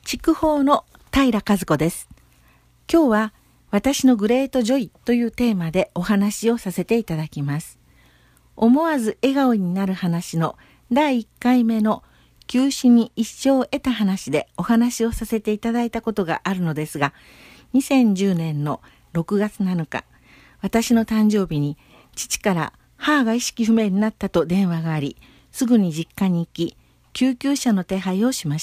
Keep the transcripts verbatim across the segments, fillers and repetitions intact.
筑豊の平和子です。今日は私のグレートジョイというテーマでお話をさせていただきます。思わず笑顔になる話のだいいっかいめの休止に一生を得た話でお話をさせていただいたことがあるのですが、にせんじゅうねんのろくがつなのか、私の誕生日に父から母が意識不明になったと電話があり、すぐに実家に行き、救急車の手配をしました。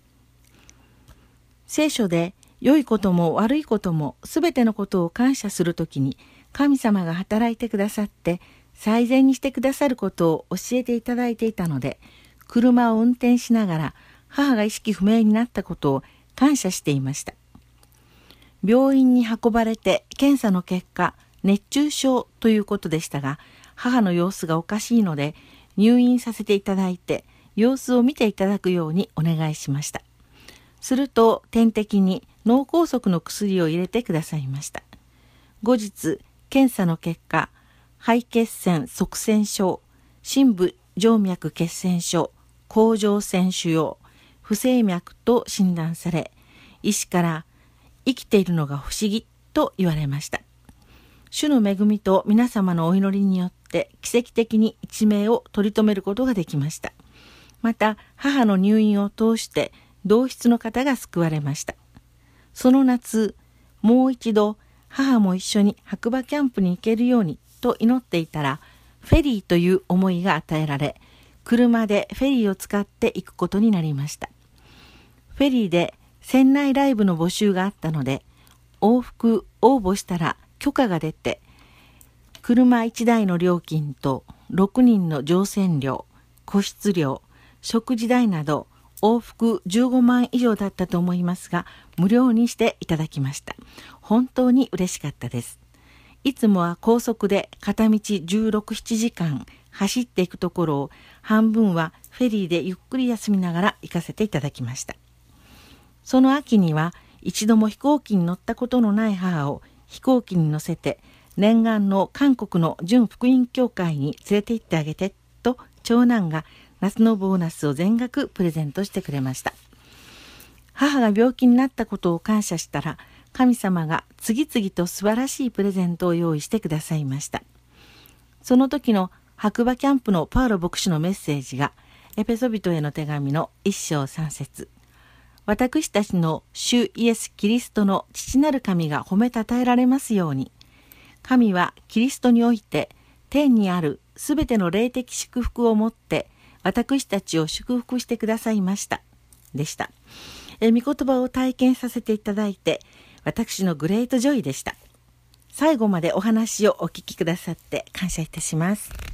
聖書で良いことも悪いこともすべてのことを感謝するときに神様が働いてくださって最善にしてくださることを教えていただいていたので、車を運転しながら母が意識不明になったことを感謝していました。病院に運ばれて検査の結果、熱中症ということでしたが、母の様子がおかしいので入院させていただいて様子を見ていただくようにお願いしました。すると点滴に脳梗塞の薬を入れてくださいました。後日検査の結果、肺血栓塞栓症、深部静脈血栓症、甲状腺腫瘍、不整脈と診断され、医師から生きているのが不思議と言われました。主の恵みと皆様のお祈りによって奇跡的に一命を取り留めることができました。また母の入院を通して同室の方が救われました。その夏、もう一度母も一緒に白馬キャンプに行けるようにと祈っていたら、フェリーという思いが与えられ、車でフェリーを使って行くことになりました。フェリーで船内ライブの募集があったので、往復応募したら許可が出て、車いちだいの料金とろくにんの乗船料、個室料、食事代など往復じゅうごまん以上だったと思いますが、無料にしていただきました。本当に嬉しかったです。いつもは高速で片道じゅうろく、ななじかん走っていくところを、半分はフェリーでゆっくり休みながら行かせていただきました。その秋には一度も飛行機に乗ったことのない母を飛行機に乗せて念願の韓国の準福音教会に連れて行ってあげてと長男が夏のボーナスを全額プレゼントしてくれました。母が病気になったことを感謝したら、神様が次々と素晴らしいプレゼントを用意してくださいました。その時の白馬キャンプのパウロ牧師のメッセージが、エペソビトへの手紙の一章三節。私たちの主イエス・キリストの父なる神が褒めたたえられますように。神はキリストにおいて天にあるすべての霊的祝福をもって私たちを祝福してくださいましたでした。え御言葉を体験させていただいて、私のグレートジョイでした。最後までお話をお聞きくださって感謝いたします。